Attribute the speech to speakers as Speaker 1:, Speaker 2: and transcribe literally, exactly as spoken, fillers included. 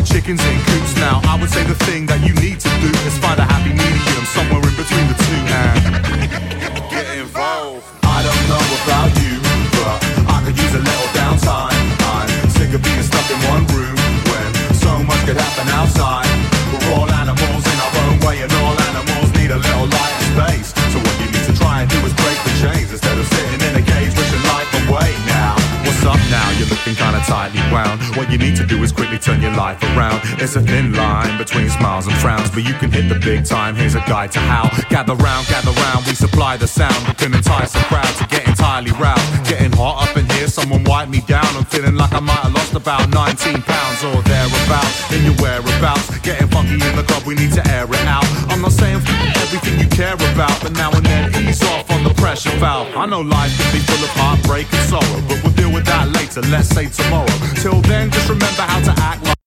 Speaker 1: chickens in coops. Now I would say the thing that you need to do is find a happy medium somewhere in between the two and get involved. I don't know about you, but I could use a little downtime. I'm sick of being stuck in one room when so much could happen outside. We're all animals in our own way, and all animals need a little light and space. So what you need to try and do is break the chains instead of sitting in a cage wishing life away. Now what's up now? You're looking kinda tightly wound. What you need to do is quickly turn your life around. It's a thin line between smiles and frowns, but you can hit the big time. Here's a guide to how. Gather round, gather round, we supply the sound. We can entice a crowd to get entirely roused. Getting hot up in here, someone wipe me down. I'm feeling like I might have lost about nineteen pounds or thereabouts. In your whereabouts, getting funky in the club, we need to air it out. I'm not saying f everything you care about, but now and then ease off on the pressure valve. I know life can be full of heartbreak and sorrow, but we'll deal with that later, let's say tomorrow. Till then, just remember how to act like